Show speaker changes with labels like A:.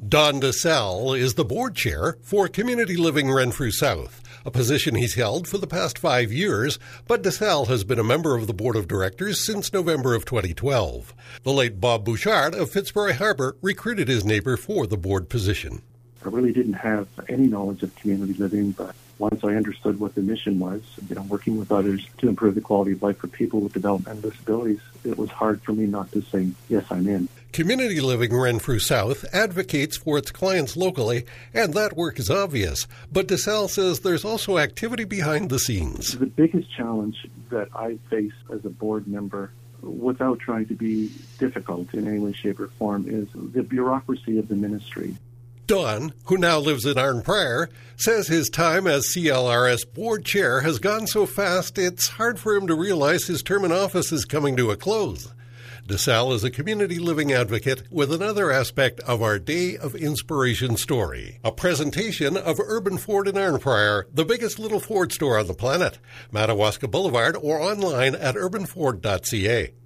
A: Don DeSalle is the board chair for Community Living Renfrew South, a position he's held for the past 5 years, but DeSalle has been a member of the board of directors since November of 2012. The late Bob Bouchard of Fitzroy Harbour recruited his neighbour for the board position.
B: I really didn't have any knowledge of community living, but once I understood what the mission was, working with others to improve the quality of life for people with developmental disabilities, it was hard for me not to say, yes, I'm in.
A: Community Living Renfrew South advocates for its clients locally, and that work is obvious. But DeSalle says there's also activity behind the scenes.
B: The biggest challenge that I face as a board member, without trying to be difficult in any way, shape, or form, is the bureaucracy of the ministry.
A: Don, who now lives in Arnprior, says his time as CLRS board chair has gone so fast it's hard for him to realize his term in office is coming to a close. DeSalle is a community living advocate with another aspect of our Day of Inspiration story, a presentation of Urban Ford in Arnprior, the biggest little Ford store on the planet, Madawaska Boulevard, or online at urbanford.ca.